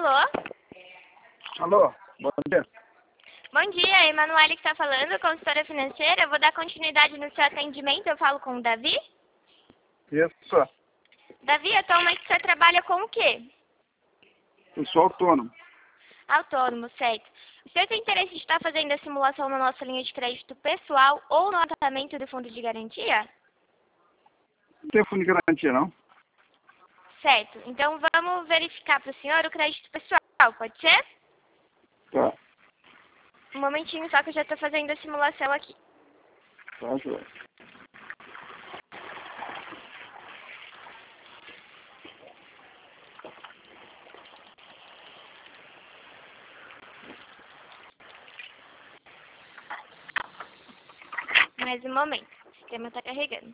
Alô? Alô, bom dia. Bom dia, Emanuele que está falando, consultora financeira. Eu vou dar continuidade no seu atendimento. Eu falo com o Davi. Isso, Davi, atualmente você trabalha com o quê? eu sou autônomo. Autônomo, certo. O senhor tem interesse em estar fazendo a simulação na nossa linha de crédito pessoal ou no tratamento do fundo de garantia? Não tem fundo de garantia, não? Certo. Então vamos verificar para o senhor o crédito pessoal, pode ser? Tá, Um momentinho só que eu já estou fazendo a simulação aqui. tá, joia. Mais um momento. O sistema está carregando.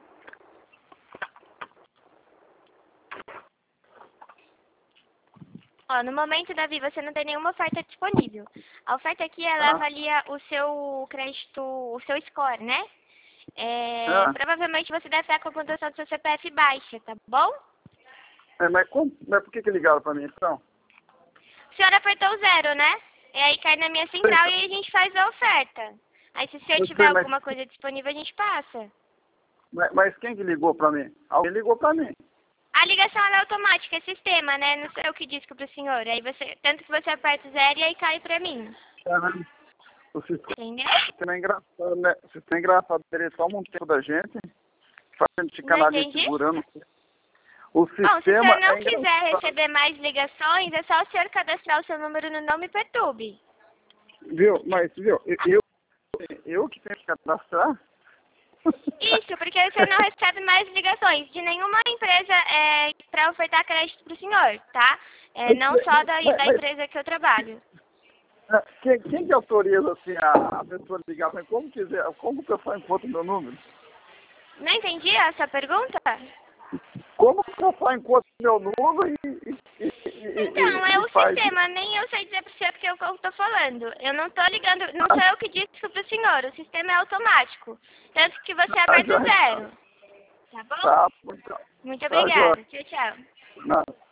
Ó, no momento, Davi, você não tem nenhuma oferta disponível. A oferta aqui, ela Tá. avalia o seu crédito, o seu score, né? Ah. Provavelmente você deve estar com a pontuação do seu CPF baixa, tá bom? Mas por que ligaram pra mim, então? O senhor apertou 0, né? E aí cai na minha central e aí a gente faz a oferta. Aí se o senhor Eu tiver sei, mas- alguma coisa disponível, a gente passa. Mas quem que ligou pra mim? Alguém ligou pra mim. A ligação ela é automática, é sistema, né? Não sou eu que disco pro senhor. Aí você, tanto que você aperta 0 e aí cai pra mim. Aham. O Entendeu? sistema é engraçado, né? O sistema é engraçado, ele toma um tempo da gente, faz a gente ficar Não ali entendi. segurando. O Bom, se o sistema senhor não é quiser engraçado. receber mais ligações, é só o senhor cadastrar o seu número no Não Me Perturbe. Viu? Mas, viu, eu que tenho que cadastrar? Isso, porque o senhor não recebe mais ligações de nenhuma empresa para ofertar crédito para o senhor, tá? Não só da Mas- empresa que eu trabalho. Quem que autoriza assim a pessoa ligar para mim? Como que eu só encontro meu número? Não entendi essa pergunta? Como que eu só encontro meu número Então, é e o faz? sistema, nem eu sei dizer para o senhor porque eu estou falando. Eu não estou ligando, não sou eu que disse para o senhor, o sistema é automático. Tanto que você aperta o 0. Tá bom? Tá, então. Muito Tá, obrigada. Tchau, tchau. Não.